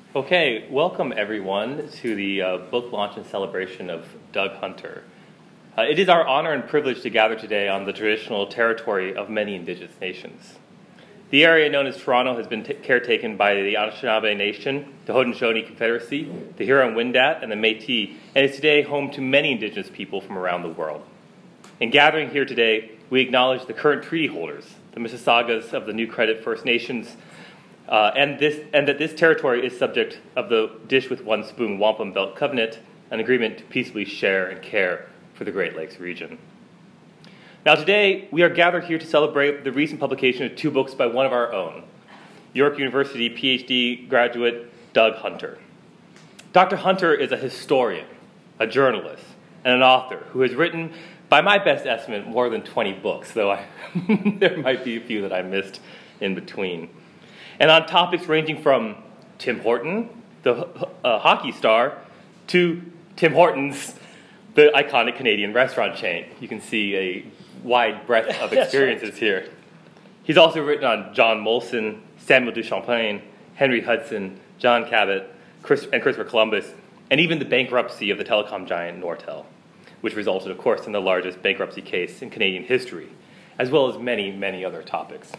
Okay, welcome everyone to the book launch and celebration of Doug Hunter. It is our honor and privilege to gather today on the traditional territory of many indigenous nations. The area known as Toronto has been caretaken by the Anishinaabe Nation, the Haudenosaunee Confederacy, the Huron-Wendat, and the Métis, and is today home to many indigenous people from around the world. In gathering here today, we acknowledge the current treaty holders, the Mississaugas of the New Credit First Nations, and that this territory is subject of the Dish with One Spoon Wampum Belt Covenant, an agreement to peaceably share and care for the Great Lakes region. Now today, we are gathered here to celebrate the recent publication of two books by one of our own, York University PhD graduate Doug Hunter. Dr. Hunter is a historian, a journalist, and an author who has written, by my best estimate, more than 20 books, though there might be a few that I missed in between. And on topics ranging from Tim Horton, the hockey star, to Tim Hortons, the iconic Canadian restaurant chain. You can see a wide breadth of experiences here. He's also written on John Molson, Samuel du Champlain, Henry Hudson, John Cabot, and Christopher Columbus, and even the bankruptcy of the telecom giant Nortel, which resulted, of course, in the largest bankruptcy case in Canadian history, as well as many, many other topics.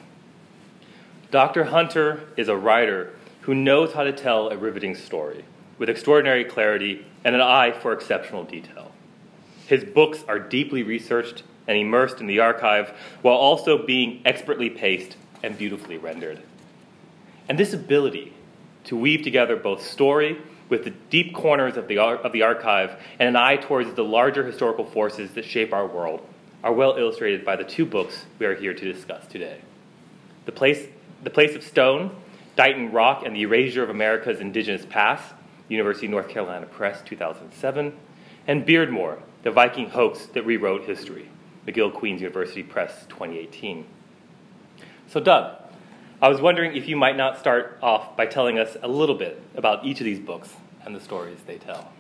Dr. Hunter is a writer who knows how to tell a riveting story with extraordinary clarity and an eye for exceptional detail. His books are deeply researched and immersed in the archive while also being expertly paced and beautifully rendered. And this ability to weave together both story with the deep corners of the archive and an eye towards the larger historical forces that shape our world are well illustrated by the two books we are here to discuss today. The Place of Stone, Dighton Rock and the Erasure of America's Indigenous Past, University of North Carolina Press, 2007, and Beardmore, The Viking Hoax That Rewrote History, McGill-Queen's University Press, 2018. So Doug, I was wondering if you might not start off by telling us a little bit about each of these books and the stories they tell.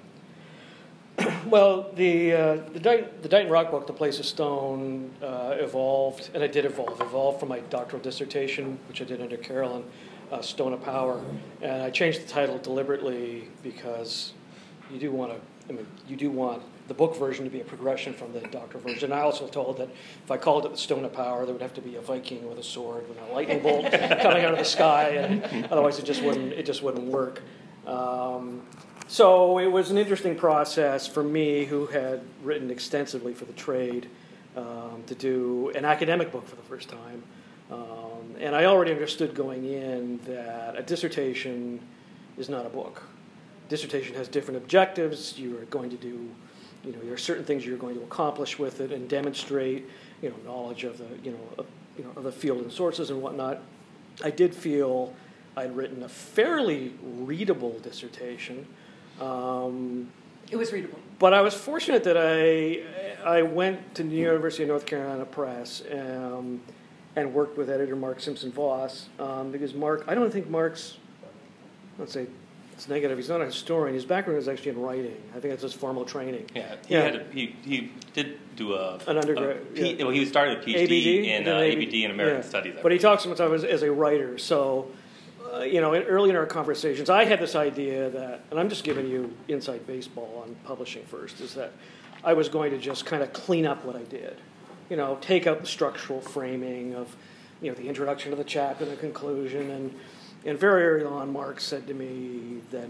Well, the Dighton Rock book, The Place of Stone, evolved, and it did evolve from my doctoral dissertation, which I did under Carolyn, Stone of Power. And I changed the title deliberately because you do want the book version to be a progression from the doctoral version. I also told that if I called it the Stone of Power, there would have to be a Viking with a sword with a lightning bolt coming out of the sky, and otherwise it just wouldn't work. So it was an interesting process for me, who had written extensively for the trade, to do an academic book for the first time. And I already understood going in that a dissertation is not a book. Dissertation has different objectives. You are going to do, there are certain things you're going to accomplish with it and demonstrate, knowledge of of the field and sources and whatnot. I did feel I'd written a fairly readable dissertation. It was readable. But I was fortunate that I went to the University of North Carolina Press and worked with editor Mark Simpson-Voss, because I don't think Mark's, let's say it's negative, he's not a historian. His background is actually in writing. I think that's his formal training. Yeah, he did do an undergrad. He started a PhD in ABD in American Studies. But he talks about himself as a writer, so... early in our conversations, I had this idea that, and I'm just giving you inside baseball on publishing first, is that I was going to just kind of clean up what I did. Take out the structural framing of, the introduction to the chapter and the conclusion. And very early on, Mark said to me that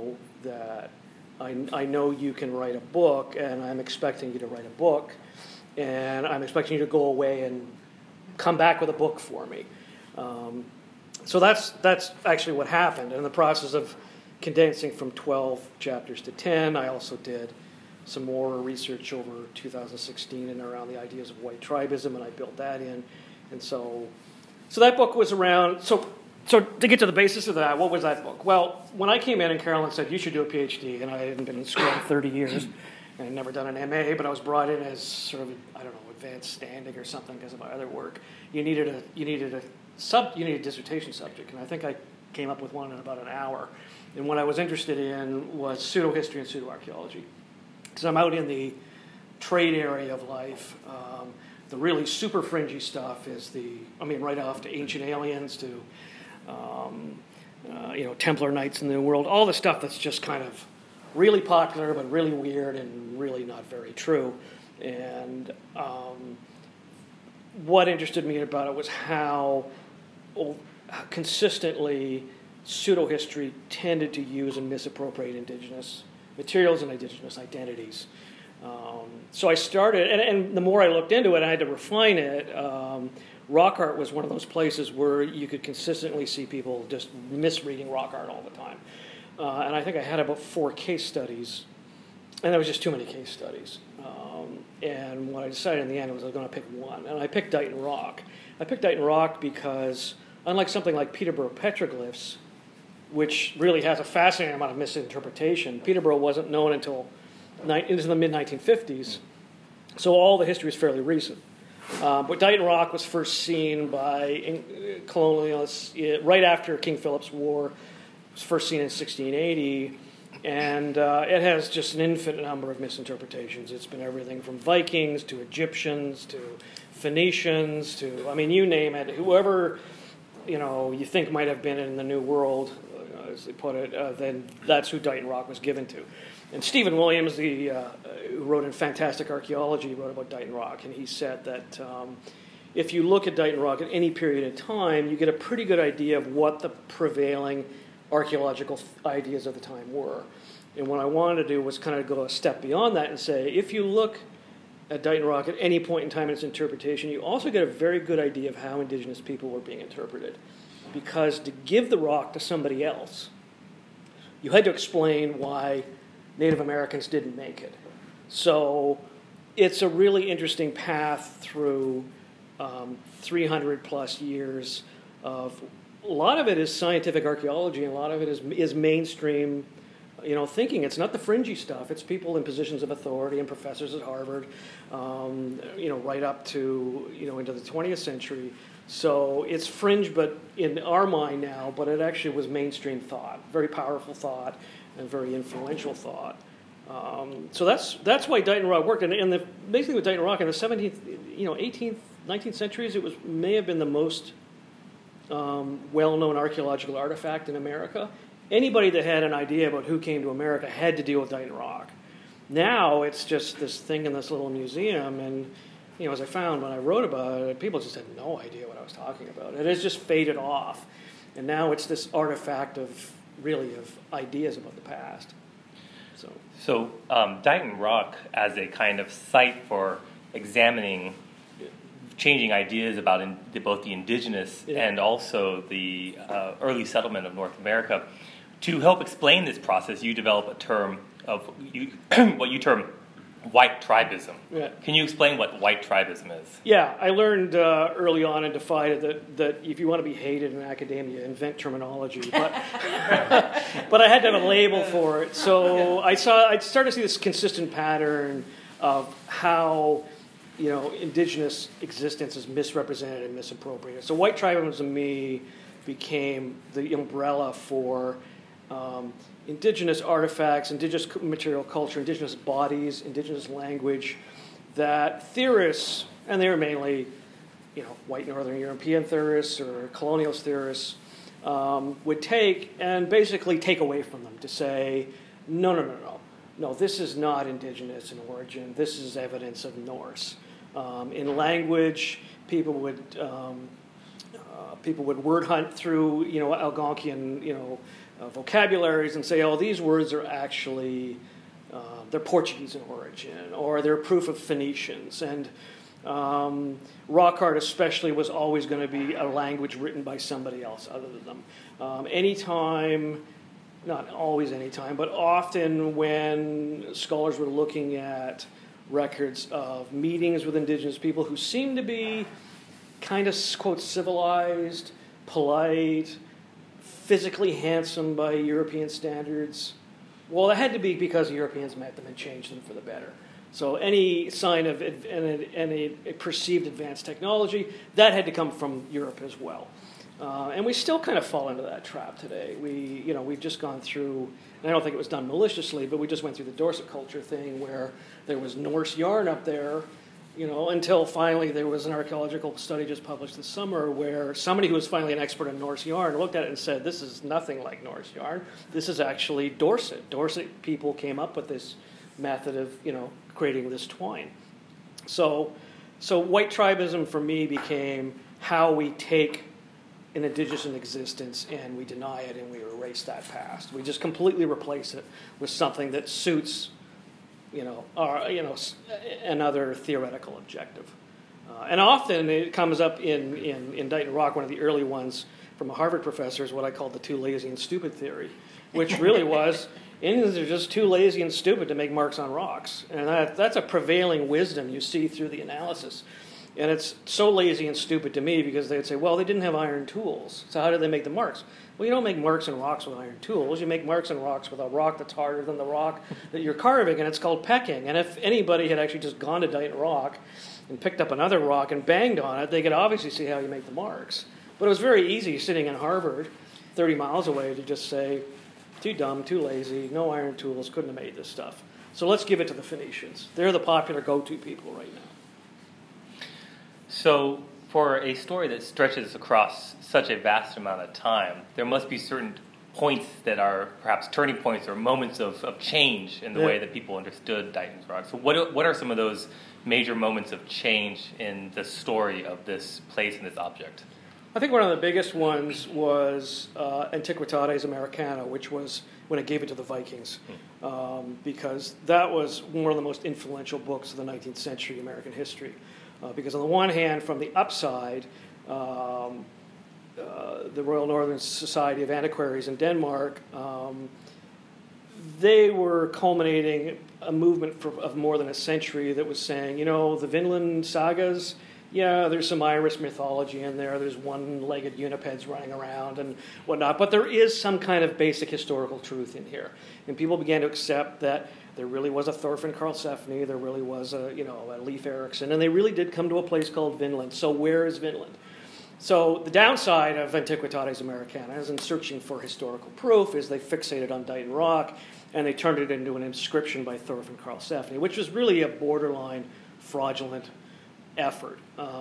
I know you can write a book, and I'm expecting you to write a book, and I'm expecting you to go away and come back with a book for me. So that's actually what happened. In the process of condensing from 12 chapters to 10, I also did some more research over 2016 and around the ideas of white tribism, and I built that in. And so that book was around. So to get to the basis of that, what was that book? Well, when I came in and Carolyn said, you should do a PhD, and I hadn't been in school in 30 years, and I'd never done an MA, but I was brought in as sort of, advanced standing or something because of my other work. You needed a dissertation subject, and I think I came up with one in about an hour. And what I was interested in was pseudo-history and pseudo-archaeology. Because I'm out in the trade area of life. The really super fringy stuff is right off to Ancient Aliens, to Templar Knights in the New World, all the stuff that's just kind of really popular but really weird and really not very true. And what interested me about it was how consistently pseudo-history tended to use and misappropriate indigenous materials and indigenous identities. So I started, and the more I looked into it, I had to refine it. Rock art was one of those places where you could consistently see people just misreading rock art all the time. And I think I had about 4 case studies, and there was just too many case studies. And what I decided in the end was I was going to pick one, and I picked Dighton Rock. I picked Dighton Rock because, unlike something like Peterborough petroglyphs, which really has a fascinating amount of misinterpretation, Peterborough wasn't known until into the mid-1950s, so all the history is fairly recent. But Dighton Rock was first seen by colonialists right after King Philip's War. It was first seen in 1680, and it has just an infinite number of misinterpretations. It's been everything from Vikings to Egyptians to Phoenicians to, you name it. Whoever you think might have been in the New World, as they put it, then that's who Dighton Rock was given to. And Stephen Williams, who wrote in Fantastic Archaeology, wrote about Dighton Rock, and he said that if you look at Dighton Rock at any period of time, you get a pretty good idea of what the prevailing archaeological ideas of the time were. And what I wanted to do was kind of go a step beyond that and say, if you look at Dighton Rock at any point in time in its interpretation, you also get a very good idea of how indigenous people were being interpreted. Because to give the rock to somebody else, you had to explain why Native Americans didn't make it. So it's a really interesting path through 300 plus years of, a lot of it is scientific archaeology, and a lot of it is mainstream thinking. It's not the fringy stuff. It's people in positions of authority and professors at Harvard, right up to, into the 20th century. So it's fringe, but in our mind now, but it actually was mainstream thought, very powerful thought, and very influential thought. So that's why Dighton Rock worked. And the amazing thing with Dighton Rock in the 17th, 18th, 19th centuries, may have been the most well-known archaeological artifact in America. Anybody that had an idea about who came to America had to deal with Dighton Rock. Now it's just this thing in this little museum, and as I found when I wrote about it, people just had no idea what I was talking about. It has just faded off, and now it's this artifact of ideas about the past. So Dighton Rock as a kind of site for examining changing ideas about both the indigenous and also the early settlement of North America. To help explain this process, you develop a term of what you term white tribism. Yeah. Can you explain what white tribism is? Yeah, I learned early on and defied it that if you want to be hated in academia, invent terminology. But but I had to have a label for it. So I started to see this consistent pattern of how indigenous existence is misrepresented and misappropriated. So white tribalism to me became the umbrella for indigenous artifacts, indigenous material culture, indigenous bodies, indigenous language that theorists, and they were mainly white Northern European theorists or colonialist theorists, would take and basically take away from them to say, no, this is not indigenous in origin. This is evidence of Norse. In language, people would word hunt through Algonquian vocabularies and say, oh, these words are actually they're Portuguese in origin, or they're proof of Phoenicians. And rock art especially was always going to be a language written by somebody else other than them. Anytime, not always anytime, but often when scholars were looking at records of meetings with indigenous people who seemed to be kind of, quote, civilized, polite, physically handsome by European standards, well, it had to be because Europeans met them and changed them for the better. So any sign of any perceived advanced technology, that had to come from Europe as well. And we still kind of fall into that trap today. We've just gone through, and I don't think it was done maliciously, but we just went through the Dorset culture thing where there was Norse yarn up there, until finally there was an archaeological study just published this summer where somebody who was finally an expert in Norse yarn looked at it and said, this is nothing like Norse yarn. This is actually Dorset. Dorset people came up with this method of, creating this twine. So white tribism for me became how we take an indigenous existence and we deny it and we erase that past. We just completely replace it with something that suits another theoretical objective. And often it comes up in Dighton Rock, one of the early ones from a Harvard professor, is what I call the too lazy and stupid theory, which really was Indians are just too lazy and stupid to make marks on rocks. And that's a prevailing wisdom you see through the analysis. And it's so lazy and stupid to me because they'd say, well, they didn't have iron tools, so how did they make the marks? Well, you don't make marks in rocks with iron tools. You make marks in rocks with a rock that's harder than the rock that you're carving, and it's called pecking. And if anybody had actually just gone to Dighton Rock and picked up another rock and banged on it, they could obviously see how you make the marks. But it was very easy sitting in Harvard, 30 miles away, to just say, too dumb, too lazy, no iron tools, couldn't have made this stuff. So let's give it to the Phoenicians. They're the popular go-to people right now. So for a story that stretches across such a vast amount of time, there must be certain points that are perhaps turning points or moments of change in the way that people understood Dighton Rock. So what are some of those major moments of change in the story of this place and this object? I think one of the biggest ones was Antiquitates Americana, which was when it gave it to the Vikings, because that was one of the most influential books of the 19th century American history. Because on the one hand, from the upside, the Royal Northern Society of Antiquaries in Denmark, they were culminating a movement of more than a century that was saying, the Vinland sagas, there's some Irish mythology in there. There's one-legged unipeds running around and whatnot. But there is some kind of basic historical truth in here. And people began to accept that there really was a Thorfinn Karlsefni, there really was a Leif Erikson, and they really did come to a place called Vinland. So where is Vinland? So the downside of Antiquitates Americana is in searching for historical proof is they fixated on Dighton Rock and they turned it into an inscription by Thorfinn Karlsefni, which was really a borderline fraudulent effort.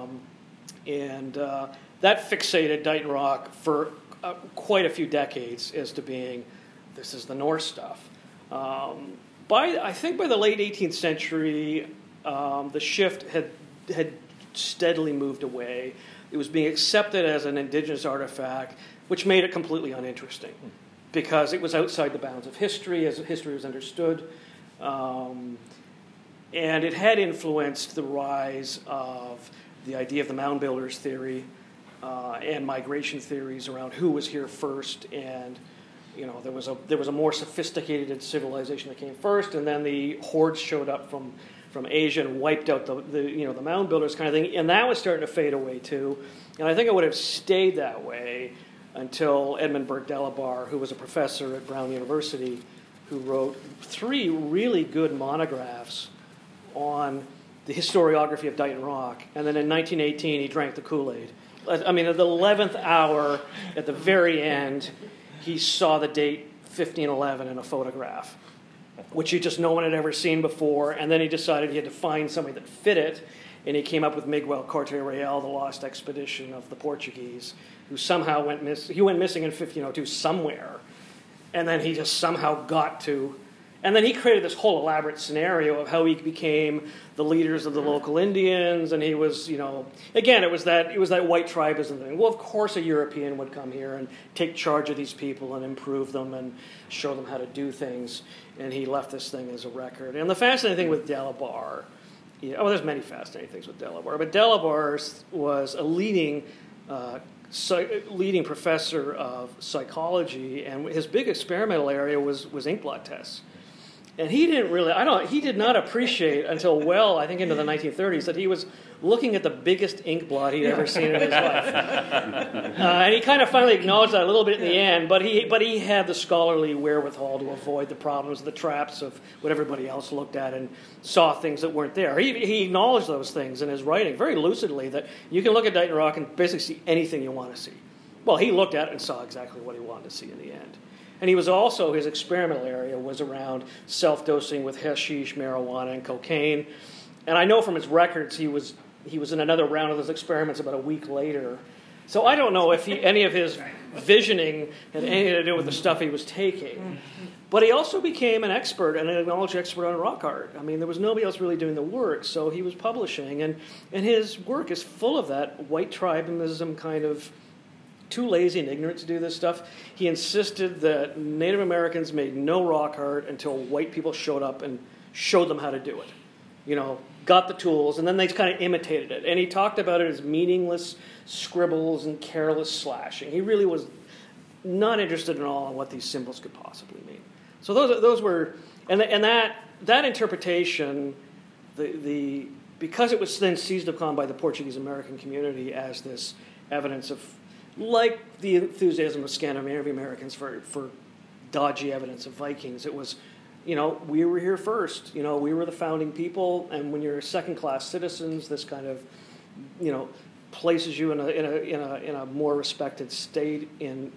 That fixated Dighton Rock for quite a few decades as to being, this is the Norse stuff. I think by the late 18th century, the shift had steadily moved away. It was being accepted as an indigenous artifact, which made it completely uninteresting because it was outside the bounds of history as history was understood. And it had influenced the rise of the idea of the mound builders theory and migration theories around who was here first. And there was a more sophisticated civilization that came first, and then the hordes showed up from Asia and wiped out the mound builders kind of thing. And that was starting to fade away too. And I think it would have stayed that way until Edmund Burke Delabar, who was a professor at Brown University, who wrote 3 really good monographs on the historiography of Dighton Rock. And then in 1918, he drank the Kool-Aid. I mean, at the 11th hour, at the very end, he saw the date 1511 in a photograph, which no one had ever seen before. And then he decided he had to find somebody that fit it. And he came up with Miguel Corte Real, the lost expedition of the Portuguese, who somehow went missing. He went missing in 1502 somewhere. And then he just somehow got to. And then he created this whole elaborate scenario of how he became the leaders of the local Indians, and he was, again, it was that white tribism thing. Well, of course a European would come here and take charge of these people and improve them and show them how to do things, and he left this thing as a record. And the fascinating thing with Delabar, there's many fascinating things with Delabar, but Delabar was a leading professor of psychology, and his big experimental area was inkblot tests. And he did not appreciate until I think into the 1930s that he was looking at the biggest ink blot he'd ever seen in his life. And he kind of finally acknowledged that a little bit in the end, but he had the scholarly wherewithal to avoid the problems, the traps of what everybody else looked at and saw things that weren't there. He acknowledged those things in his writing very lucidly, that you can look at Dighton Rock and basically see anything you want to see. Well, he looked at it and saw exactly what he wanted to see in the end. And he was also, his experimental area was around self-dosing with hashish, marijuana, and cocaine. And I know from his records he was in another round of those experiments about a week later. So I don't know if any of his visioning had anything to do with the stuff he was taking. But he also became an expert, an acknowledged expert on rock art. I mean, there was nobody else really doing the work, so he was publishing. And his work is full of that white tribalism kind of too lazy and ignorant to do this stuff. He insisted that Native Americans made no rock art until white people showed up and showed them how to do it. You know, got the tools, and then they kind of imitated it. And he talked about it as meaningless scribbles and careless slashing. He really was not interested at all in what these symbols could possibly mean. So those were, and that interpretation, because it was then seized upon by the Portuguese American community as this evidence of, like the enthusiasm of Scandinavian Americans for dodgy evidence of Vikings, it was, you know, we were here first. You know, we were the founding people, and when you're second-class citizens, this kind of, you know, places you in a more respected state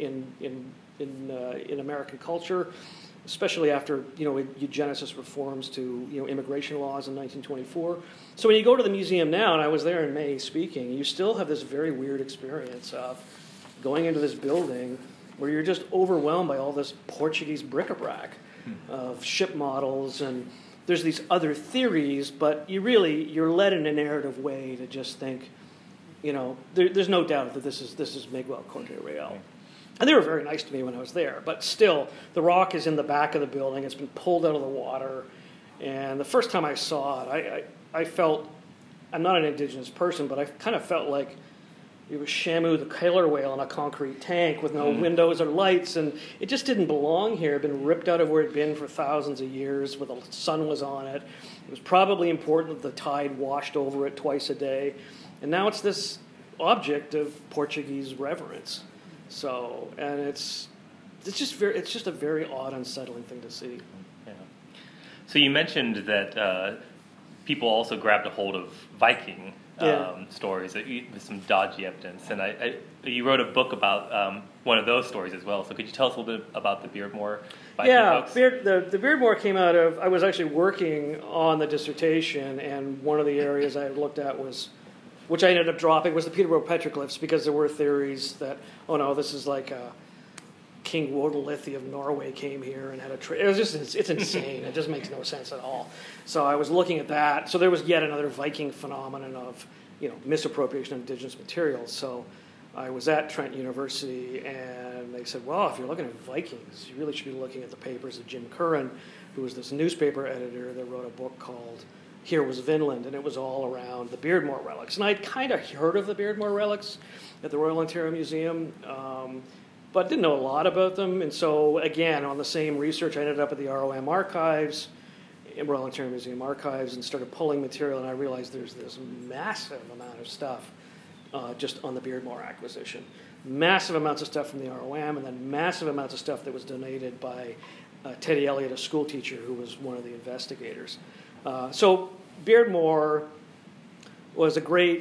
in American culture, especially after, you know, eugenicist reforms to, you know, immigration laws in 1924. So when you go to the museum now, and I was there in May speaking, you still have this very weird experience of going into this building where you're just overwhelmed by all this Portuguese bric-a-brac of ship models, and there's these other theories, but you're led in a narrative way to just think, you know, there's no doubt that this is Miguel Corte Real. And they were very nice to me when I was there, but still, the rock is in the back of the building. It's been pulled out of the water, and the first time I saw it, I felt, I'm not an indigenous person, but I kind of felt like it was Shamu the killer whale in a concrete tank with no windows or lights, and it just didn't belong here. It had been ripped out of where it had been for thousands of years, where the sun was on it. It was probably important that the tide washed over it twice a day, and now it's this object of Portuguese reverence. So, and it's just a very odd, unsettling thing to see. Yeah. So you mentioned that people also grabbed a hold of Viking stories with some dodgy evidence, and you wrote a book about one of those stories as well. So could you tell us a little bit about the Beardmore Viking hoax? The Beardmore came out of, I was actually working on the dissertation, and one of the areas I looked at was, which I ended up dropping, was the Peterborough petroglyphs, because there were theories that, oh no, this is like King Wodelithi of Norway came here and had a trade. It's insane. It just makes no sense at all. So I was looking at that. So there was yet another Viking phenomenon of, you know, misappropriation of indigenous materials. So I was at Trent University, and they said, well, if you're looking at Vikings, you really should be looking at the papers of Jim Curran, who was this newspaper editor that wrote a book called Here Was Vinland, and it was all around the Beardmore relics. And I'd kind of heard of the Beardmore relics at the Royal Ontario Museum, but didn't know a lot about them. And so, again, on the same research, I ended up at the ROM archives, Royal Ontario Museum archives, and started pulling material, and I realized there's this massive amount of stuff just on the Beardmore acquisition. Massive amounts of stuff from the ROM, and then massive amounts of stuff that was donated by Teddy Elliott, a school teacher who was one of the investigators. So Beardmore was a great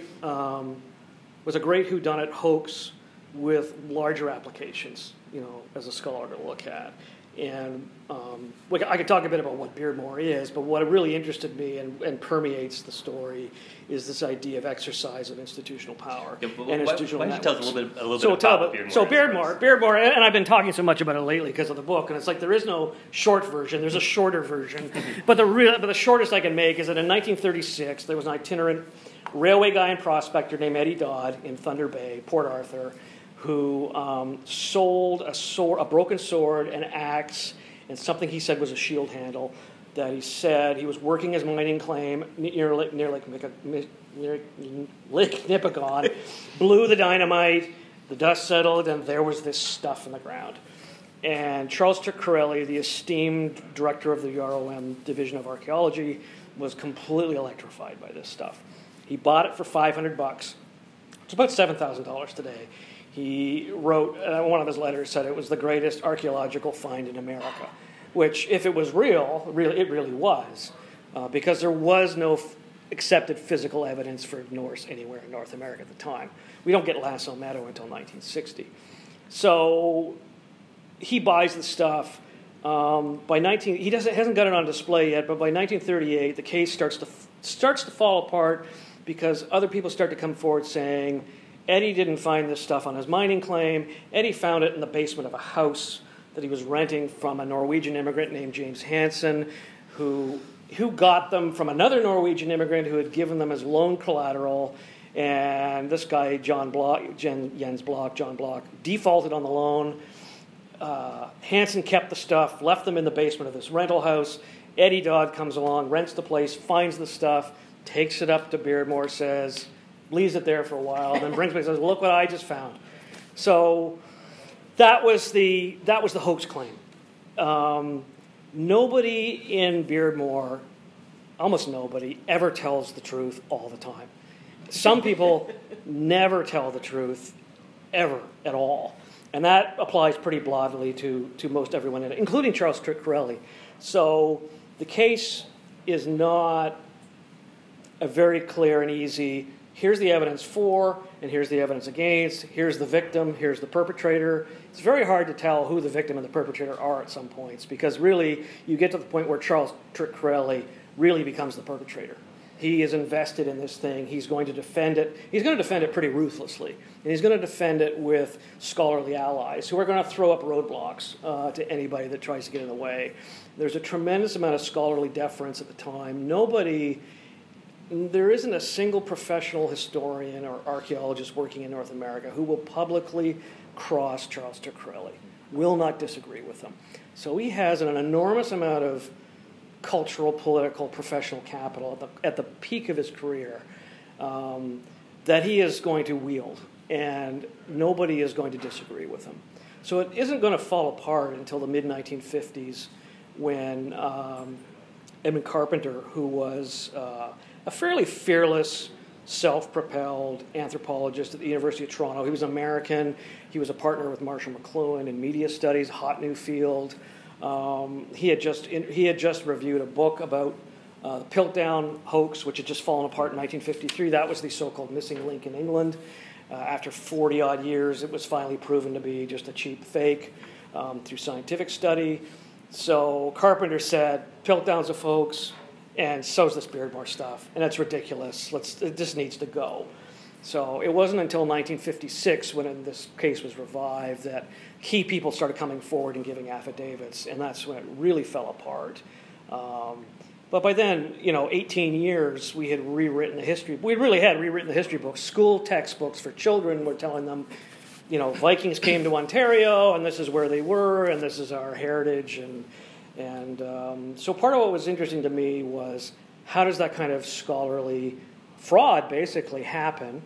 whodunit hoax with larger applications, you know, as a scholar to look at. And I could talk a bit about what Beardmore is, but what really interested me and permeates the story is this idea of exercise of institutional power and institutional networks. Why don't you tell us a little bit about Beardmore? So Beardmore, and I've been talking so much about it lately because of the book, and it's like there is no short version, there's a shorter version. But the shortest I can make is that in 1936, there was an itinerant railway guy and prospector named Eddie Dodd in Thunder Bay, Port Arthur, who sold a broken sword, an axe, and something he said was a shield handle that he said he was working his mining claim near Lake Nipigon, blew the dynamite, the dust settled, and there was this stuff in the ground. And Charles Turcarelli, the esteemed director of the ROM Division of Archaeology, was completely electrified by this stuff. He bought it for $500. It's about $7,000 today. He wrote, one of his letters said it was the greatest archaeological find in America, which, if it was real, it really was, because there was no accepted physical evidence for Norse anywhere in North America at the time. We don't get Lasso Meadow until 1960. So he buys the stuff. He hasn't got it on display yet, but by 1938, the case starts to starts to fall apart because other people start to come forward saying, Eddie didn't find this stuff on his mining claim. Eddie found it in the basement of a house that he was renting from a Norwegian immigrant named James Hansen, who got them from another Norwegian immigrant who had given them as loan collateral. And this guy, John Block, defaulted on the loan. Hansen kept the stuff, left them in the basement of this rental house. Eddie Dodd comes along, rents the place, finds the stuff, takes it up to Beardmore, leaves it there for a while, then brings me and says, look what I just found. So that was the hoax claim. Nobody in Beardmore, almost nobody, ever tells the truth all the time. Some people never tell the truth ever at all. And that applies pretty broadly to most everyone in it, including Charles Corelli. So the case is not a very clear and easy, here's the evidence for, and here's the evidence against, here's the victim, here's the perpetrator. It's very hard to tell who the victim and the perpetrator are at some points, because really you get to the point where Charles Corelli really becomes the perpetrator. He is invested in this thing. He's going to defend it. He's going to defend it pretty ruthlessly. And he's going to defend it with scholarly allies who are going to throw up roadblocks to anybody that tries to get in the way. There's a tremendous amount of scholarly deference at the time. There isn't a single professional historian or archaeologist working in North America who will publicly cross Charles Corelli, will not disagree with him. So he has an enormous amount of cultural, political, professional capital at the peak of his career that he is going to wield, and nobody is going to disagree with him. So it isn't going to fall apart until the mid-1950s when Edmund Carpenter, who was a fairly fearless, self-propelled anthropologist at the University of Toronto. He was American. He was a partner with Marshall McLuhan in media studies, hot new field. He had just reviewed a book about the Piltdown hoax, which had just fallen apart in 1953. That was the so-called missing link in England. After 40-odd years, it was finally proven to be just a cheap fake through scientific study. So Carpenter said, Piltdown's a hoax, and so's this Beardmore stuff, and that's ridiculous. This needs to go. So it wasn't until 1956, when this case was revived, that key people started coming forward and giving affidavits, and that's when it really fell apart. But by then, 18 years, we had rewritten the history. We really had rewritten the history books. School textbooks for children were telling them, Vikings came to Ontario, and this is where they were, and this is our heritage. And so part of what was interesting to me was, how does that kind of scholarly fraud basically happen?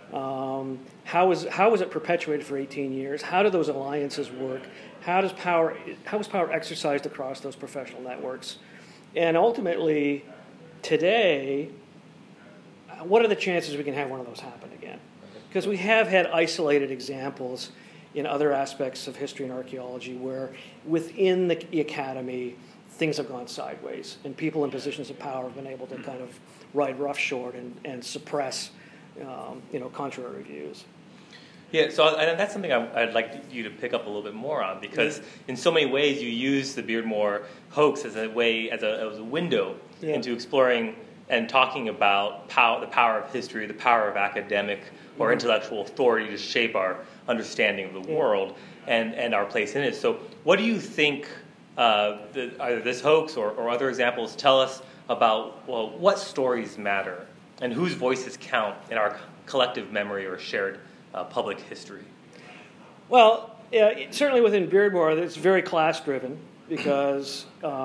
How was it perpetuated for 18 years? How do those alliances work? How was power exercised across those professional networks? And ultimately, today, what are the chances we can have one of those happen again? Because we have had isolated examples in other aspects of history and archaeology where within the academy, things have gone sideways, and people in positions of power have been able to kind of ride roughshod and suppress contrary views. Yeah, so that's something I'd like you to pick up a little bit more on, because in so many ways you use the Beardmore hoax as a window into exploring and talking about the power of history, the power of academic or intellectual authority to shape our understanding of the world and our place in it. So what do you think either this hoax or other examples tell us about, what stories matter and whose voices count in our collective memory or shared public history? Well, certainly within Beardmore, it's very class-driven, because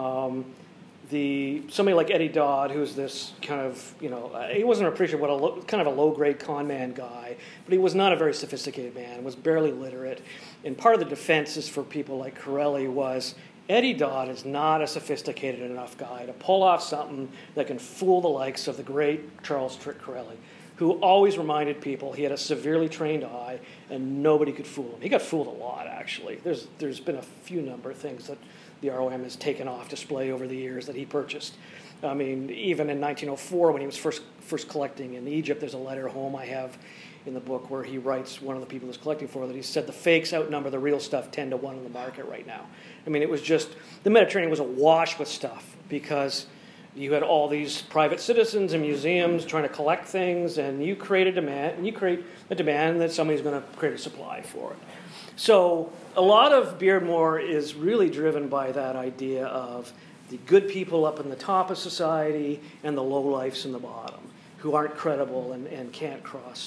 somebody like Eddie Dodd, who's this kind of, he wasn't appreciated, kind of a low-grade con man guy, but he was not a very sophisticated man, was barely literate. And part of the defenses for people like Corelli was, Eddie Dodd is not a sophisticated enough guy to pull off something that can fool the likes of the great Charles Corelli, who always reminded people he had a severely trained eye and nobody could fool him. He got fooled a lot, actually. There's been a few number of things that the ROM has taken off display over the years that he purchased. I mean, even in 1904, when he was first collecting in Egypt, there's a letter home I have in the book where he writes, one of the people he's collecting for, that he said the fakes outnumber the real stuff 10-1 in the market right now. I mean, it was just, the Mediterranean was awash with stuff, because You had all these private citizens and museums trying to collect things, and you create a demand, and you create a demand that somebody's going to create a supply for it. So a lot of Beardmore is really driven by that idea of the good people up in the top of society and the lowlifes in the bottom, who aren't credible and can't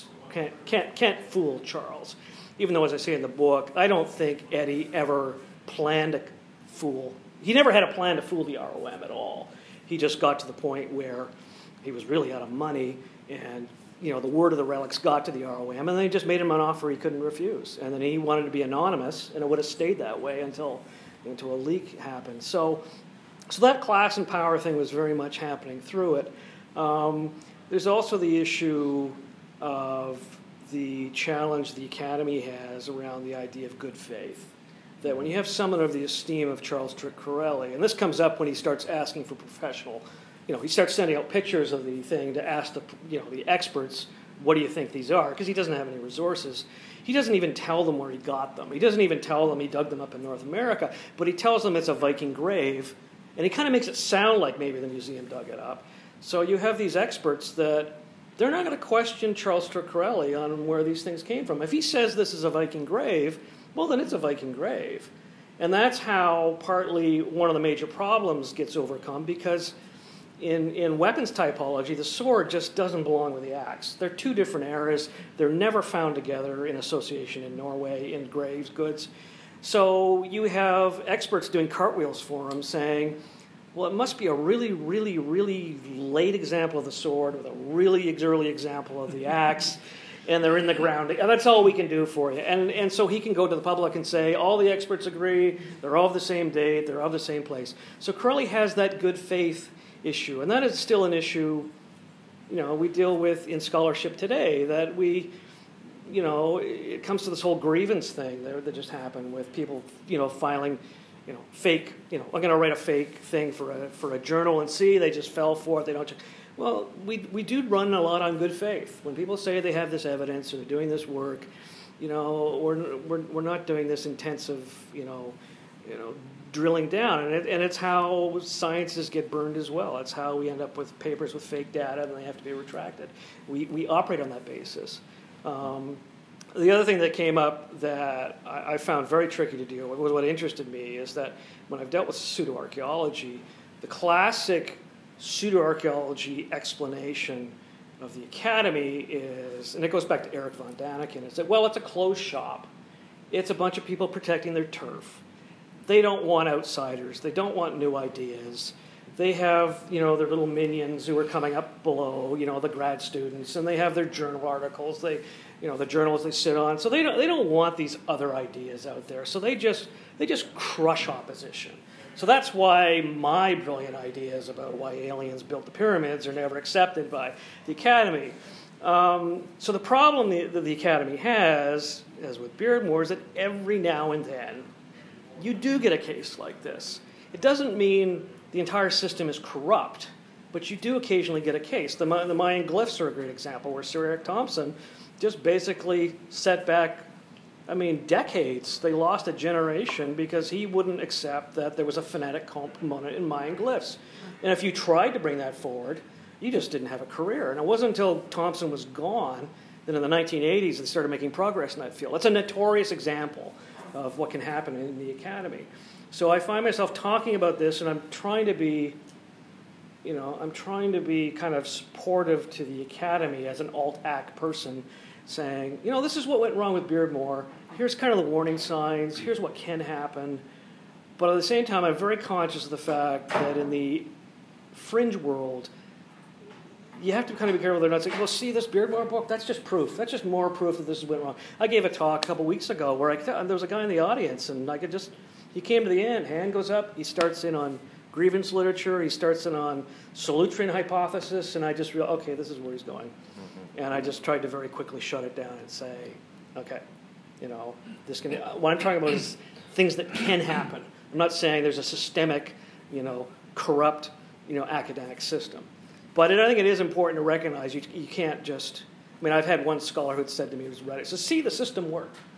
fool Charles. Even though, as I say in the book, I don't think Eddie ever planned to fool. He never had a plan to fool the ROM at all. He just got to the point where he was really out of money, and the word of the relics got to the ROM, and they just made him an offer he couldn't refuse. And then he wanted to be anonymous, and it would have stayed that way until a leak happened. So that class and power thing was very much happening through it. There's also the issue of the challenge the Academy has around the idea of good faith. That when you have someone of the esteem of Charles Trick Corelli, and this comes up when he starts asking for professional, he starts sending out pictures of the thing to ask the experts, what do you think these are? Because he doesn't have any resources. He doesn't even tell them where he got them. He doesn't even tell them he dug them up in North America, but he tells them it's a Viking grave, and he kind of makes it sound like maybe the museum dug it up. So you have these experts that they're not going to question Charles Trick Corelli on where these things came from. If he says this is a Viking grave, well, then it's a Viking grave. And that's how partly one of the major problems gets overcome, because in weapons typology, the sword just doesn't belong with the axe. They're two different eras. They're never found together in association in Norway in graves, goods. So you have experts doing cartwheels for him saying, well, it must be a really, really, really late example of the sword with a really early example of the axe, and they're in the ground. And that's all we can do for you. And so he can go to the public and say, all the experts agree, they're all of the same date, they're of the same place. So Corelli has that good faith issue, and that is still an issue we deal with in scholarship today, that it comes to this whole grievance thing that just happened with people, filing, fake, I'm going to write a fake thing for a journal and see, they just fell for it, they don't check. Well, we do run a lot on good faith. When people say they have this evidence or they're doing this work, we're not doing this intensive, drilling down, and it's how sciences get burned as well. It's how we end up with papers with fake data and they have to be retracted. We operate on that basis. The other thing that came up that I found very tricky to deal with, what interested me, is that when I've dealt with pseudoarchaeology, the classic pseudoarchaeology explanation of the Academy is, and it goes back to Eric von Daniken, is that, well, it's a closed shop. It's a bunch of people protecting their turf. They don't want outsiders. They don't want new ideas. They have, their little minions who are coming up below, the grad students, and they have their journal articles. The journals they sit on. So they don't want these other ideas out there. So they just crush opposition. So that's why my brilliant ideas about why aliens built the pyramids are never accepted by the Academy. So the problem that the Academy has, as with Beardmore, is that every now and then you do get a case like this. It doesn't mean the entire system is corrupt, but you do occasionally get a case. The Mayan glyphs are a great example, where Sir Eric Thompson just basically set back, decades. They lost a generation because he wouldn't accept that there was a phonetic component in Mayan glyphs. And if you tried to bring that forward, you just didn't have a career. And it wasn't until Thompson was gone that in the 1980s they started making progress in that field. That's a notorious example of what can happen in the Academy. So I find myself talking about this, and I'm trying to be kind of supportive to the Academy as an alt-ac person, saying, this is what went wrong with Beardmore. Here's kind of the warning signs. Here's what can happen. But at the same time, I'm very conscious of the fact that in the fringe world, you have to kind of be careful. They're not saying, well, see this Beardmore book? That's just proof. That's just more proof that this went wrong. I gave a talk a couple weeks ago where there was a guy in the audience, and he came to the end, hand goes up, he starts in on grievance literature, he starts in on Solutrean hypothesis, and I just realized, okay, this is where he's going. Mm-hmm. And I just tried to very quickly shut it down and say, okay, what I'm talking about is things that can happen. I'm not saying there's a systemic, corrupt, academic system. But I think it is important to recognize you can't just, I've had one scholar who had said to me, who's read it, says, see, the system worked.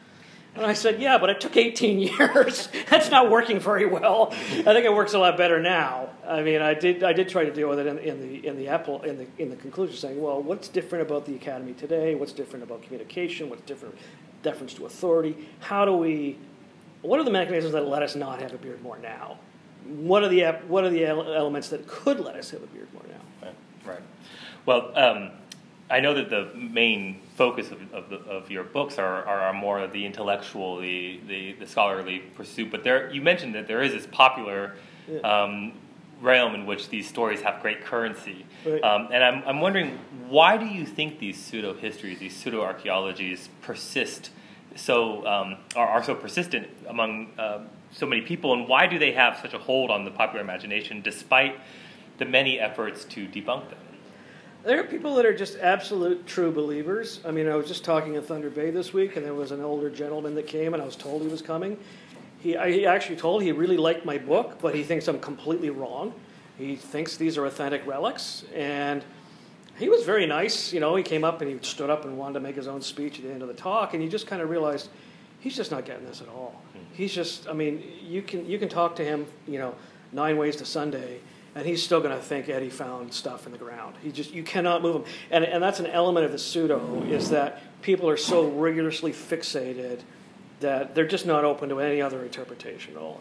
And I said, yeah, but it took 18 years. That's not working very well. I think it works a lot better now. I mean, I did try to deal with it in the conclusion, saying, well, what's different about the academy today? What's different about communication? What's different deference to authority? What are the mechanisms that let us not have a beard more now? What are the elements that could let us have a beard more now? Right. Well, I know that the main focus of your books are more of the intellectual, the scholarly pursuit. But you mentioned that there is this popular realm in which these stories have great currency. Right. And I'm wondering, why do you think these pseudo-histories, these pseudo-archaeologies persist are so persistent among so many people, and why do they have such a hold on the popular imagination despite the many efforts to debunk them? There are people that are just absolute true believers. I mean, I was just talking in Thunder Bay this week, and there was an older gentleman that came, and I was told he was coming. He actually told he really liked my book, but he thinks I'm completely wrong. He thinks these are authentic relics, and he was very nice. You know, he came up and he stood up and wanted to make his own speech at the end of the talk, and you just kind of realized he's just not getting this at all. He's just, I mean, you can talk to him, 9 ways to Sunday, and he's still going to think Eddie found stuff in the ground. You cannot move him. And that's an element of the pseudo, is that people are so rigorously fixated that they're just not open to any other interpretation at all.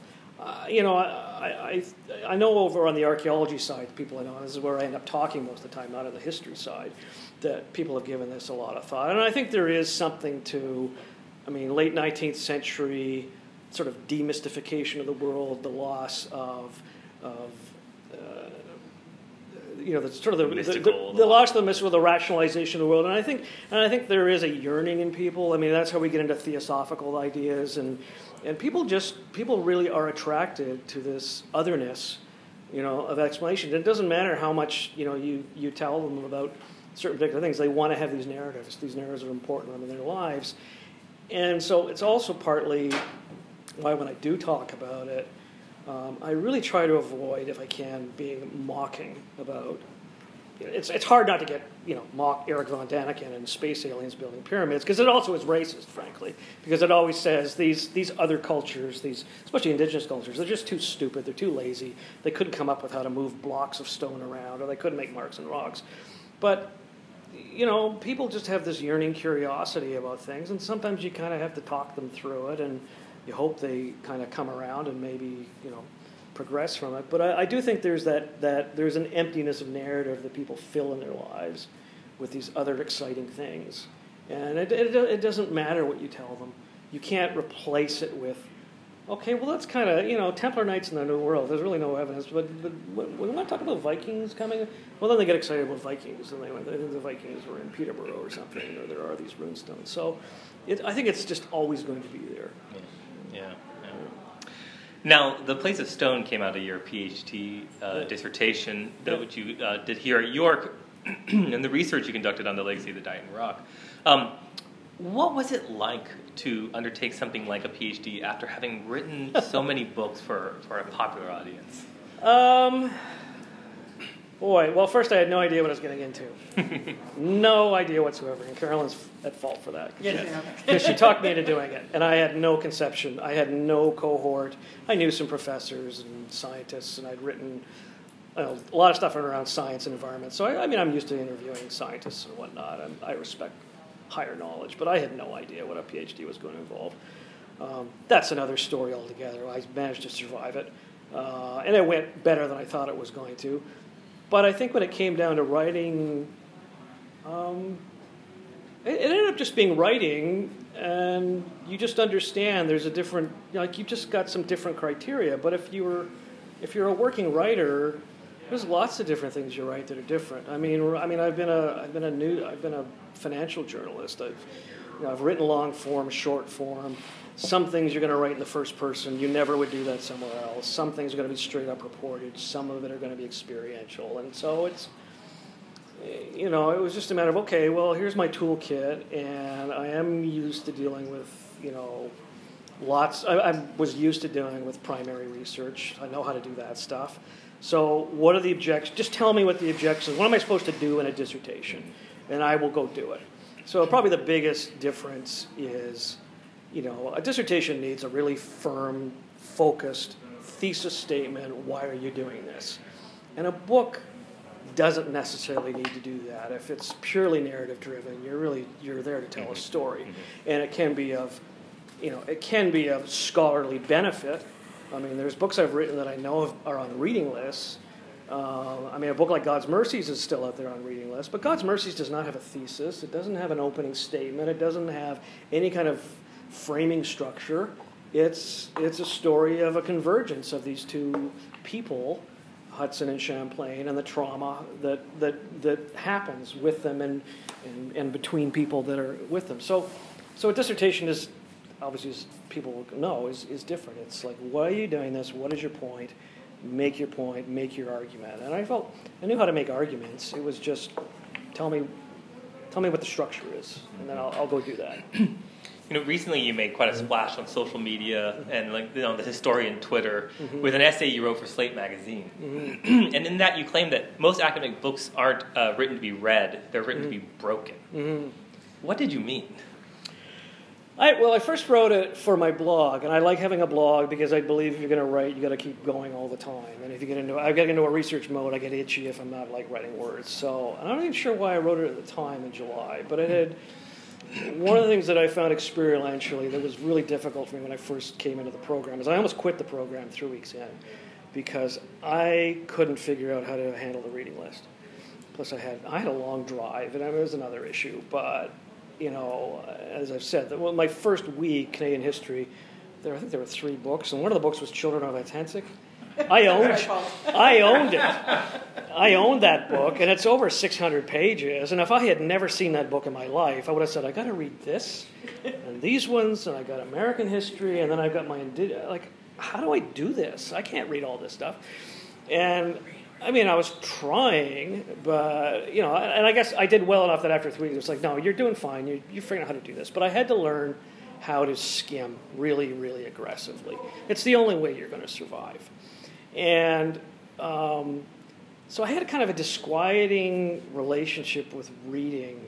I know over on the archaeology side, people I know, this is where I end up talking most of the time, not on the history side, that people have given this a lot of thought. And I think there is something to, late 19th century sort of demystification of the world, the loss of the loss of the mystical, the rationalization of the world, and I think there is a yearning in people. I mean, that's how we get into theosophical ideas, and people really are attracted to this otherness, of explanation. It doesn't matter how much you tell them about certain particular things. They want to have these narratives. These narratives are important to them in their lives, and so it's also partly why when I do talk about it, I really try to avoid, if I can, being mocking about. It's hard not to get mock Eric von Daniken and space aliens building pyramids, because it also is racist, frankly, because it always says these other cultures, especially indigenous cultures, they're just too stupid, they're too lazy, they couldn't come up with how to move blocks of stone around, or they couldn't make marks in rocks. But people just have this yearning curiosity about things, and sometimes you kind of have to talk them through it, and you hope they kind of come around and maybe progress from it. But I do think there's that there's an emptiness of narrative that people fill in their lives with these other exciting things, and it doesn't matter what you tell them. You can't replace it with, okay, well that's kind of Templar Knights in the New World. There's really no evidence, but when we want to talk about Vikings coming, well then they get excited about Vikings, and they think the Vikings were in Peterborough or something, or there are these runestones. So I think it's just always going to be there. Yeah. Now, The Place of Stone came out of your PhD dissertation, which you did here at York, and the research you conducted on the legacy of the Dighton Rock. What was it like to undertake something like a PhD after having written so many books for a popular audience? Boy, well, first I had no idea what I was getting into. No idea whatsoever. And Carolyn's at fault for that. Because she talked me into doing it. And I had no conception. I had no cohort. I knew some professors and scientists, and I'd written a lot of stuff around science and environment. So, I'm used to interviewing scientists and whatnot. I respect higher knowledge. But I had no idea what a PhD was going to involve. That's another story altogether. I managed to survive it. And it went better than I thought it was going to. But I think when it came down to writing, it ended up just being writing, and you just understand there's a different, you've just got some different criteria. But if you're a working writer, there's lots of different things you write that are different. I've been a financial journalist. I've written long form, short form. Some things you're going to write in the first person. You never would do that somewhere else. Some things are going to be straight up reported. Some of it are going to be experiential. And so it was just a matter of, okay, well, here's my toolkit, and I am used to dealing with, I was used to dealing with primary research. I know how to do that stuff. So what are the objections? Just tell me what the objections. What am I supposed to do in a dissertation? And I will go do it. So probably the biggest difference is a dissertation needs a really firm, focused thesis statement. Why are you doing this? And a book doesn't necessarily need to do that. If it's purely narrative driven, you're there to tell a story, and it can be of scholarly benefit. I mean, there's books I've written that I know are on reading lists. A book like God's Mercies is still out there on reading lists, but God's Mercies does not have a thesis. It doesn't have an opening statement. It doesn't have any kind of framing structure. It's a story of a convergence of these two people, Hudson and Champlain, and the trauma that happens with them and between people that are with them. So a dissertation is, obviously, as people know, is different. It's like, why are you doing this? What is your point? Make your point. Make your argument. And I knew how to make arguments. It was just tell me what the structure is, and then I'll go do that. Recently you made quite a splash on social media and the historian Twitter with an essay you wrote for Slate magazine. And in that you claim that most academic books aren't written to be read; they're written to be broken. What did you mean? I first wrote it for my blog, and I like having a blog because I believe if you're going to write, you got to keep going all the time. And if you I get into a research mode, I get itchy if I'm not writing words. So I'm not even sure why I wrote it at the time in July, but it had. One of the things that I found experientially that was really difficult for me when I first came into the program is I almost quit the program 3 weeks in because I couldn't figure out how to handle the reading list. Plus I had a long drive, and it was another issue. But, as I've said, my first week, Canadian history, I think there were 3 books, and one of the books was Children of Atensik. I owned it. I owned that book, and it's over 600 pages. And if I had never seen that book in my life, I would have said, I got to read this, and these ones, and I got American history, and then I've got my how do I do this? I can't read all this stuff. And I was trying, but and I guess I did well enough that after 3 weeks, it was like, no, you're doing fine. You're figuring out how to do this. But I had to learn how to skim really, really aggressively. It's the only way you're going to survive. And so I had kind of a disquieting relationship with reading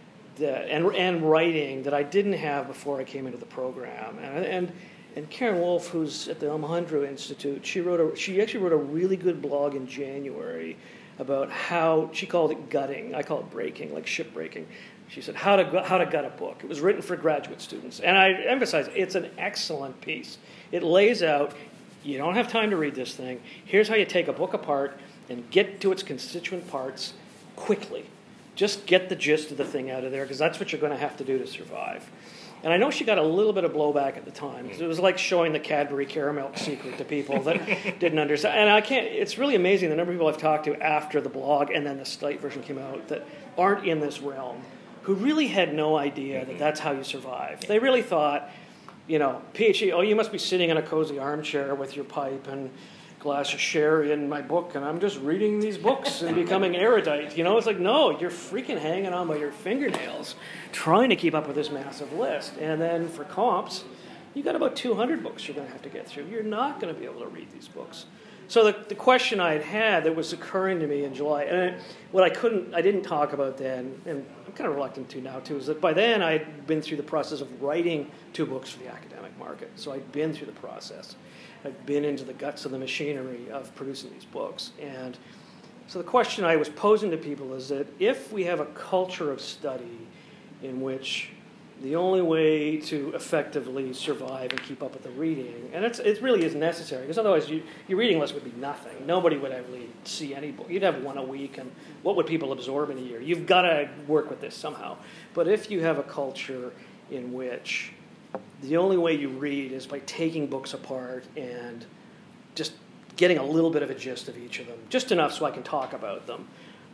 and writing that I didn't have before I came into the program. And Karen Wolf, who's at the Alejandro Institute, she actually wrote a really good blog in January about how, she called it gutting. I call it breaking, like ship breaking. She said, how to gut a book. It was written for graduate students. And I emphasize, it's an excellent piece. It lays out, you don't have time to read this thing. Here's how you take a book apart and get to its constituent parts quickly. Just get the gist of the thing out of there, because that's what you're going to have to do to survive. And I know she got a little bit of blowback at the time, because it was like showing the Cadbury caramel secret to people that didn't understand. And it's really amazing the number of people I've talked to after the blog and then the Slate version came out that aren't in this realm, who really had no idea that that's how you survive. They really thought, PhD, you must be sitting in a cozy armchair with your pipe and glass of sherry in my book, and I'm just reading these books and becoming erudite. It's like, no, you're freaking hanging on by your fingernails trying to keep up with this massive list. And then for comps, you got about 200 books you're going to have to get through. You're not going to be able to read these books. So the question I had that was occurring to me in July, and what I didn't talk about then, and I'm kind of reluctant to now too, is that by then I'd been through the process of writing 2 books for the academic market. So I'd been through the process. I'd been into the guts of the machinery of producing these books. And so the question I was posing to people is that if we have a culture of study in which the only way to effectively survive and keep up with the reading, and it really is necessary, because otherwise your reading list would be nothing. Nobody would actually see any book. You'd have one a week, and what would people absorb in a year? You've got to work with this somehow. But if you have a culture in which the only way you read is by taking books apart and just getting a little bit of a gist of each of them, just enough so I can talk about them,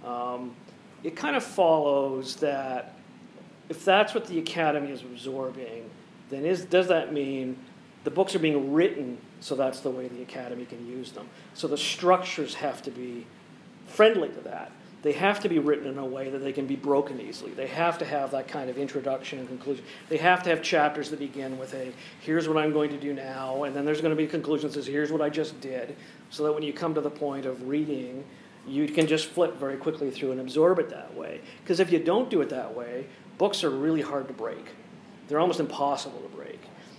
it kind of follows that if that's what the academy is absorbing, then does that mean the books are being written so that's the way the academy can use them? So the structures have to be friendly to that. They have to be written in a way that they can be broken easily. They have to have that kind of introduction and conclusion. They have to have chapters that begin with here's what I'm going to do now, and then there's going to be a conclusion that says, here's what I just did, so that when you come to the point of reading, you can just flip very quickly through and absorb it that way. Because if you don't do it that way, books are really hard to break. They're almost impossible to break.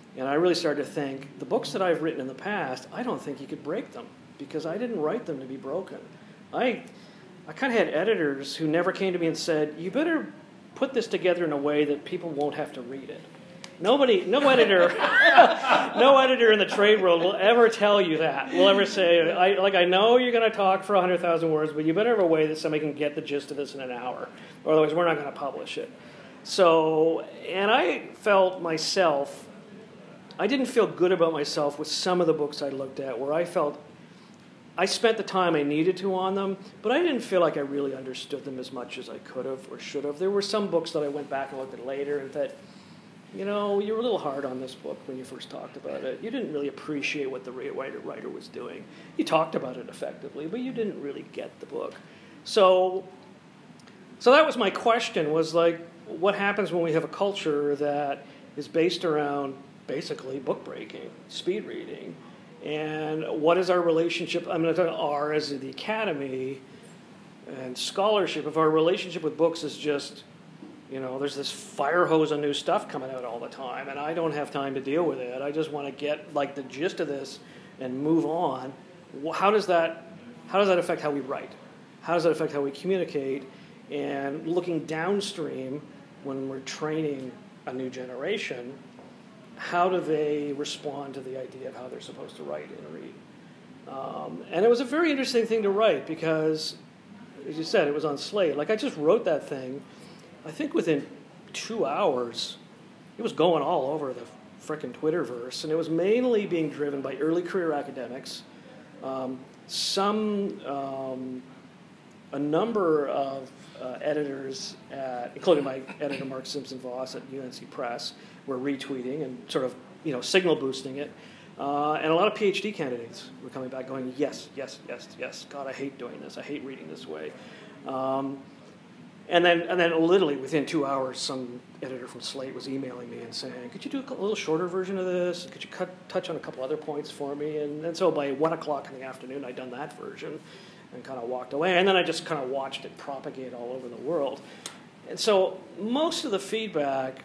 And I really started to think, the books that I've written in the past, I don't think you could break them because I didn't write them to be broken. I kind of had editors who never came to me and said, you better put this together in a way that people won't have to read it. No editor in the trade world will ever tell you that. Will ever say, I know you're going to talk for 100,000 words, but you better have a way that somebody can get the gist of this in an hour, or otherwise we're not going to publish it. So, and I felt myself, I didn't feel good about myself with some of the books I looked at, where I felt I spent the time I needed to on them, but I didn't feel like I really understood them as much as I could have or should have. There were some books that I went back and looked at later and thought, you know, you were a little hard on this book when you first talked about it. You didn't really appreciate what the writer was doing. You talked about it effectively, but you didn't really get the book. So that was my question, was like, what happens when we have a culture that is based around basically book breaking, speed reading, and what is our relationship, I'm going to talk R as the academy and scholarship, if our relationship with books is just, you know, there's this fire hose of new stuff coming out all the time, and I don't have time to deal with it. I just want to get like the gist of this and move on. How does that affect how we write? How does that affect how we communicate? And looking downstream, when we're training a new generation, how do they respond to the idea of how they're supposed to write and read? And it was a very interesting thing to write because, as you said, it was on Slate. Like, I just wrote that thing. I think within 2 hours, it was going all over the frickin' Twitterverse, and it was mainly being driven by early career academics, a number of editors, including my editor Mark Simpson-Voss at UNC Press, were retweeting and sort of, you know, signal boosting it, and a lot of PhD candidates were coming back going, yes, yes, yes, yes. God, I hate doing this. I hate reading this way. And then literally within 2 hours, some editor from Slate was emailing me and saying, could you do a little shorter version of this? Could you touch on a couple other points for me? And so by 1 o'clock in the afternoon, I'd done that version and kind of walked away. And then I just kind of watched it propagate all over the world. And so most of the feedback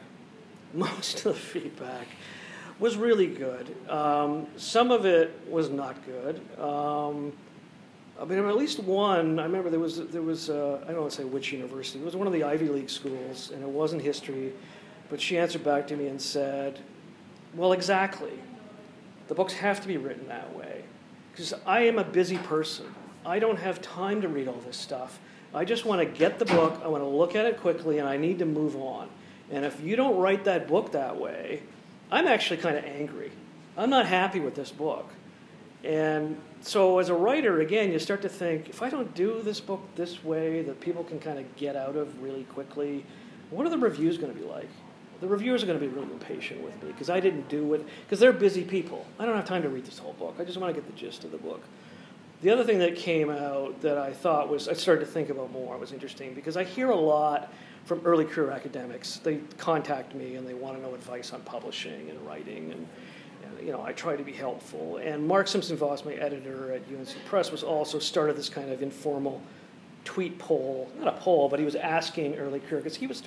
was really good. Some of it was not good. I mean, at least one, I remember there was I don't want to say which university, it was one of the Ivy League schools, and it wasn't history, but she answered back to me and said, well, exactly. The books have to be written that way, because I am a busy person. I don't have time to read all this stuff. I just want to get the book, I want to look at it quickly, and I need to move on. And if you don't write that book that way, I'm actually kind of angry. I'm not happy with this book. And so as a writer, again, you start to think, if I don't do this book this way that people can kind of get out of really quickly, what are the reviews going to be like? The reviewers are going to be really impatient with me because I didn't do it, because they're busy people. I don't have time to read this whole book. I just want to get the gist of the book. The other thing that came out that I thought I started to think about more, was interesting, because I hear a lot from early career academics. They contact me and they want to know advice on publishing and writing, and you know, I try to be helpful. And Mark Simpson-Voss, my editor at UNC Press, was also started this kind of informal tweet poll, not a poll, but he was asking early career, because he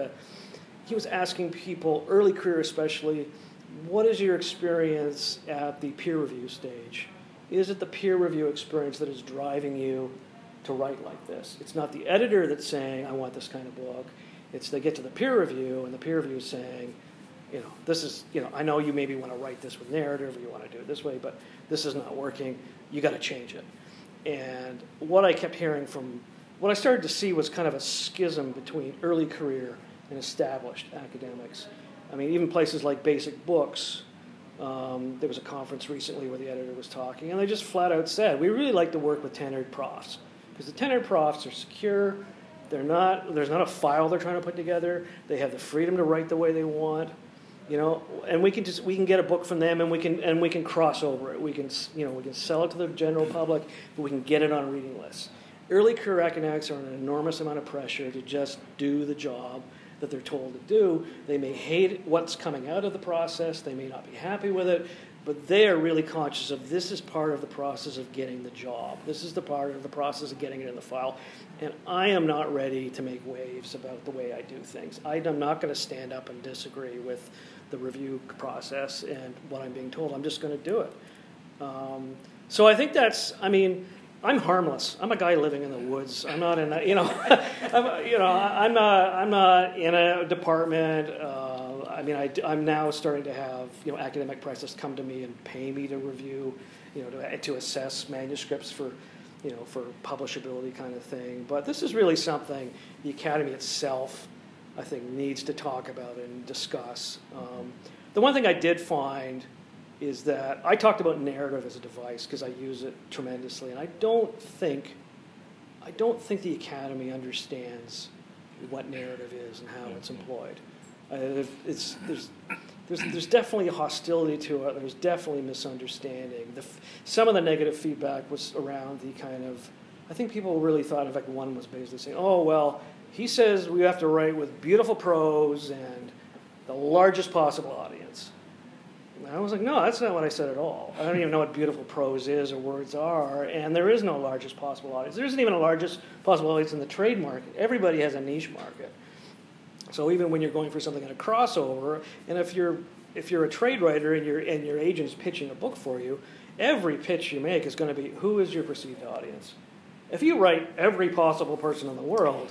was asking people, early career especially, what is your experience at the peer review stage? Is it the peer review experience that is driving you to write like this? It's not the editor that's saying, I want this kind of book. It's they get to the peer review, and the peer review is saying, you know, this is, you know, I know you maybe want to write this with narrative, or you want to do it this way, but this is not working. You got to change it. And what I kept hearing from, what I started to see was kind of a schism between early career and established academics. I mean, even places like Basic Books, there was a conference recently where the editor was talking, and they just flat out said, we really like to work with tenured profs, because the tenured profs are secure. There's not a file they're trying to put together. They have the freedom to write the way they want. You know, and we can get a book from them, and we can cross over it. We can sell it to the general public, but we can get it on reading lists. Early career academics are under an enormous amount of pressure to just do the job that they're told to do. They may hate what's coming out of the process. They may not be happy with it, but they are really conscious of this is part of the process of getting the job. This is the part of the process of getting it in the file. And I am not ready to make waves about the way I do things. I'm not going to stand up and disagree with the review process and what I'm being told. I'm just going to do it. So I think I'm harmless. I'm a guy living in the woods. I'm not in a, I'm not in a department. I'm now starting to have, academic presses come to me and pay me to review, to assess manuscripts for publishability kind of thing. But this is really something the Academy itself, I think, needs to talk about and discuss. The one thing I did find is that I talked about narrative as a device because I use it tremendously, and I don't think the Academy understands what narrative is and how it's employed. There's definitely hostility to it. There's definitely misunderstanding. Some of the negative feedback was around the kind of, I think people really thought, in fact, one was basically saying, oh, well, he says we have to write with beautiful prose and the largest possible audience. And I was like, no, that's not what I said at all. I don't even know what beautiful prose is or words are, and there is no largest possible audience. There isn't even a largest possible audience in the trade market. Everybody has a niche market. So even when you're going for something in a crossover, and if you're a trade writer and your agent's pitching a book for you, every pitch you make is going to be, who is your perceived audience? If you write every possible person in the world,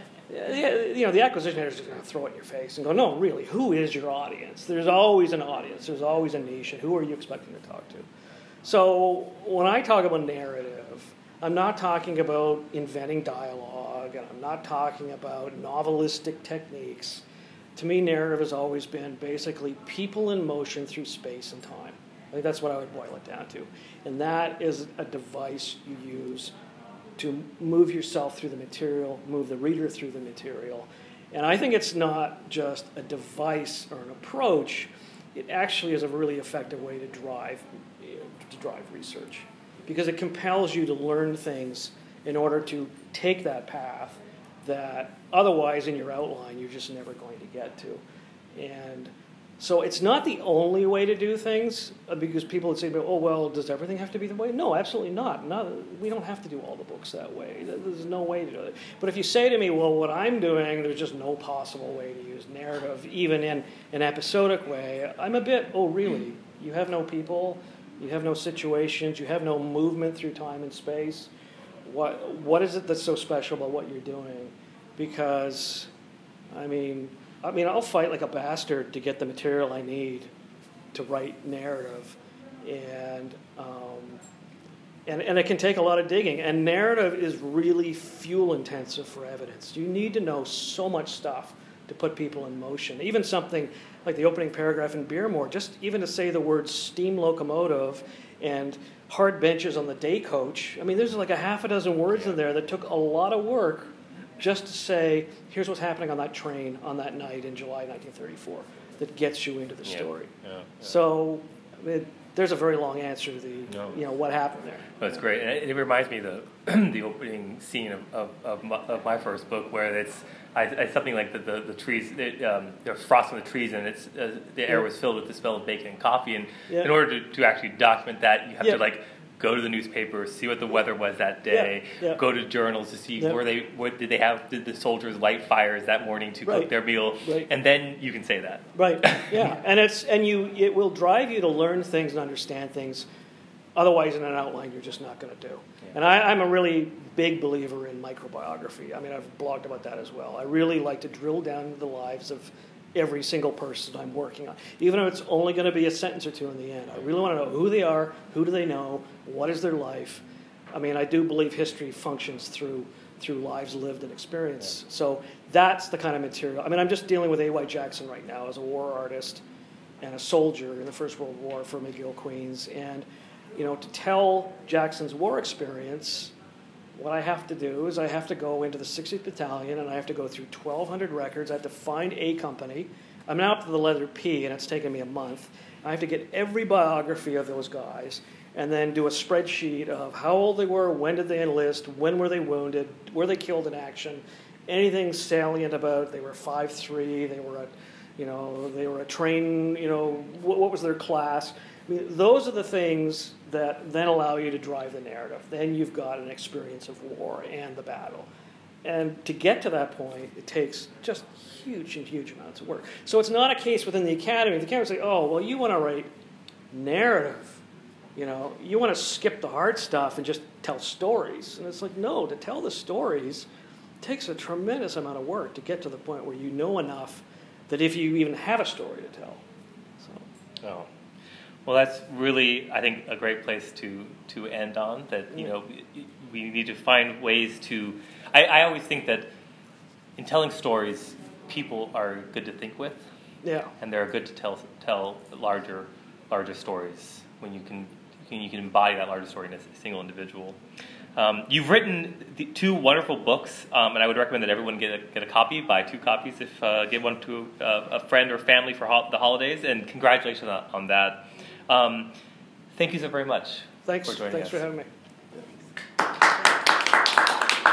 the acquisition editor is just going to throw it in your face and go, no, really, who is your audience? There's always an audience. There's always a niche, and who are you expecting to talk to? So when I talk about narrative, I'm not talking about inventing dialogue, and I'm not talking about novelistic techniques. To me, narrative has always been basically people in motion through space and time. I think that's what I would boil it down to. And that is a device you use to move yourself through the material, move the reader through the material. And I think it's not just a device or an approach. It actually is a really effective way to drive research, because it compels you to learn things in order to take that path that otherwise in your outline you're just never going to get to. And so it's not the only way to do things, because people would say, oh, well, does everything have to be the way? No, absolutely not. We don't have to do all the books that way. There's no way to do it. But if you say to me, well, what I'm doing, there's just no possible way to use narrative, even in an episodic way, I'm a bit, oh, really? You have no people? You have no situations? You have no movement through time and space? What is it that's so special about what you're doing? Because, I'll fight like a bastard to get the material I need to write narrative, and it can take a lot of digging. And narrative is really fuel intensive for evidence. You need to know so much stuff to put people in motion. Even something like the opening paragraph in Beermore, just even to say the words steam locomotive and hard benches on the day coach. There's like a half a dozen words in there that took a lot of work just to say, here's what's happening on that train on that night in July 1934 that gets you into the story. Yeah. So there's a very long answer to what happened there. That's great. And it reminds me of the opening scene of my first book, where it's something like the trees, there's frost on the trees, and it's the air was filled with the smell of bacon and coffee. And in order to actually document that, you have to go to the newspaper, see what the weather was that day, go to journals to see did the soldiers light fires that morning to cook their meal, and then you can say that. Right. Yeah. It will drive you to learn things and understand things. Otherwise, in an outline, you're just not going to do. Yeah. And I'm a really big believer in microbiography. I've blogged about that as well. I really like to drill down into the lives of every single person I'm working on, even if it's only going to be a sentence or two in the end. I really want to know who they are, who do they know, what is their life. I do believe history functions through lives lived and experienced. Yeah. So that's the kind of material. I'm just dealing with A.Y. Jackson right now as a war artist and a soldier in the First World War for McGill Queens. And, to tell Jackson's war experience, what I have to do is I have to go into the 60th Battalion, and I have to go through 1,200 records. I have to find a company. I'm now up to the letter P, and it's taken me a month. I have to get every biography of those guys and then do a spreadsheet of how old they were, when did they enlist, when were they wounded, were they killed in action, anything salient about they were 5'3", they were a train, what was their class. Those are the things that then allow you to drive the narrative. Then you've got an experience of war and the battle. And to get to that point, it takes just huge amounts of work. So it's not a case within the Academy. The Academy say, oh, well, you want to write narrative. You want to skip the hard stuff and just tell stories. And it's like, no, to tell the stories takes a tremendous amount of work to get to the point where you know enough that if you even have a story to tell. So. Oh. Well, that's really, I think, a great place to end on, that, we need to find ways to... I always think that in telling stories, people are good to think with. Yeah. And they're good to tell larger stories when you can embody that larger story in a single individual. You've written two wonderful books, and I would recommend that everyone get a copy, buy 2 copies, get one to a friend or family for the holidays, and congratulations on that. Thank you so very much Thanks for joining us. Thanks for having me.